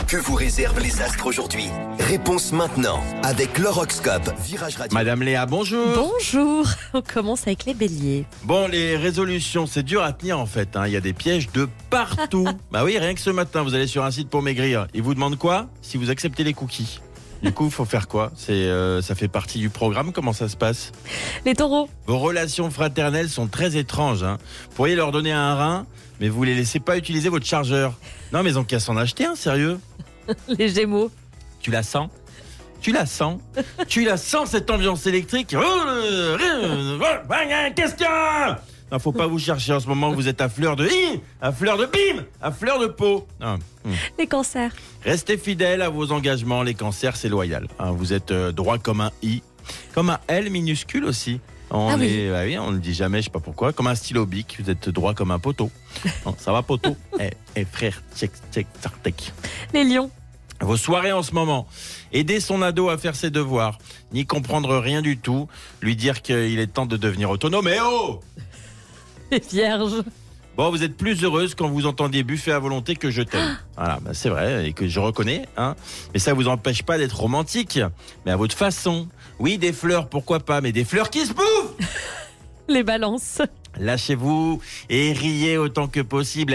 Que vous réservent les astres aujourd'hui? Réponse maintenant avec l'horoscope Virage Radio. Madame Léa, bonjour. Bonjour, on commence avec les béliers. Bon, les résolutions, c'est dur à tenir en fait. Il y a des pièges de partout. Bah oui, rien que ce matin, vous allez sur un site pour maigrir. Ils vous demandent quoi? Si vous acceptez les cookies. Du coup, il faut faire quoi? Ça fait partie du programme. Comment ça se passe? Les taureaux, Vos relations fraternelles sont très étranges. Vous pourriez leur donner un rein, mais vous les laissez pas utiliser votre chargeur. Non, mais ils ont qu'à s'en acheter un, sérieux. les gémeaux, Tu la sens? Tu la sens? Tu la sens, cette ambiance électrique? Question! Non, faut pas vous chercher en ce moment, vous êtes à fleur de à fleur de bim, à fleur de peau. Non. les cancers, Restez fidèles à vos engagements, les cancers, c'est loyal. Vous êtes droit comme un I, comme un L minuscule aussi. On ne le dit jamais, je sais pas pourquoi. Comme un stylo bic, vous êtes droit comme un poteau. Non, ça va, poteau? Frère, check, tartek. les lions, Vos soirées en ce moment. Aider son ado à faire ses devoirs. N'y comprendre rien du tout. Lui dire qu'il est temps de devenir autonome. Mais oh! les vierges, Bon, vous êtes plus heureuse quand vous entendiez Buffet à volonté que je t'aime. Voilà, c'est vrai, et que je reconnais. Mais ça vous empêche pas d'être romantique. Mais à votre façon. Oui, des fleurs, pourquoi pas, mais des fleurs qui se bouffent! les balances, Lâchez-vous et riez autant que possible.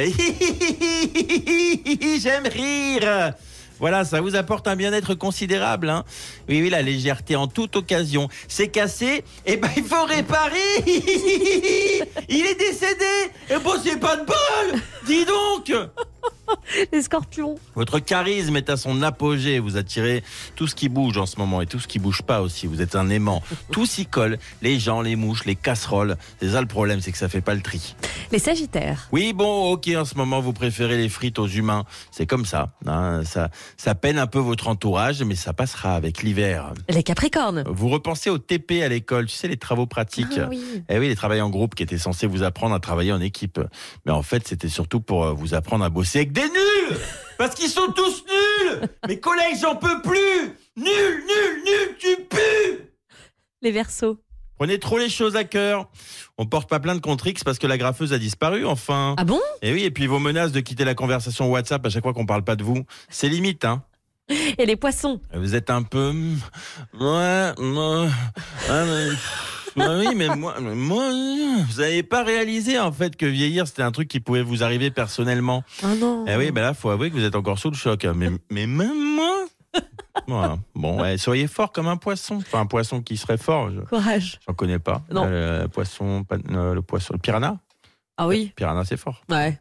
J'aime rire. Voilà, ça vous apporte un bien-être considérable. Oui, la légèreté en toute occasion. C'est cassé, il faut réparer. Il est décédé. C'est pas de bol. Dis donc. les scorpions, Votre charisme est à son apogée. Vous attirez tout ce qui bouge en ce moment et tout ce qui bouge pas aussi. Vous êtes un aimant. Tout s'y colle. Les gens, les mouches, les casseroles. C'est ça le problème, c'est que ça fait pas le tri. les sagittaires, Oui, bon, ok, en ce moment, vous préférez les frites aux humains. C'est comme ça. Ça peine un peu votre entourage, mais ça passera avec l'hiver. les capricornes, Vous repensez au TP à l'école, tu sais, les travaux pratiques. oui. Eh oui, les travaux en groupe qui étaient censés vous apprendre à travailler en équipe. Mais en fait, c'était surtout pour vous apprendre à bosser avec des nuls! Parce qu'ils sont tous nuls! Mes collègues, j'en peux plus! Nul, tu pues! les verseaux. Prenez trop les choses à cœur. On porte pas plainte contre X parce que la graffeuse a disparu, enfin. Ah bon? Et oui, et puis vos menaces de quitter la conversation WhatsApp à chaque fois qu'on parle pas de vous, c'est limite, Et les poissons, Vous êtes un peu... Oui, mais moi, vous n'avez pas réalisé en fait que vieillir c'était un truc qui pouvait vous arriver personnellement. oh non. Eh oui, là, faut avouer que vous êtes encore sous le choc. Mais même moi. Voilà. Bon, soyez fort comme un poisson. Enfin, un poisson qui serait fort. Courage. J'en connais pas. Non. Le poisson, le piranha. Ah oui, Piranha, c'est fort. ouais.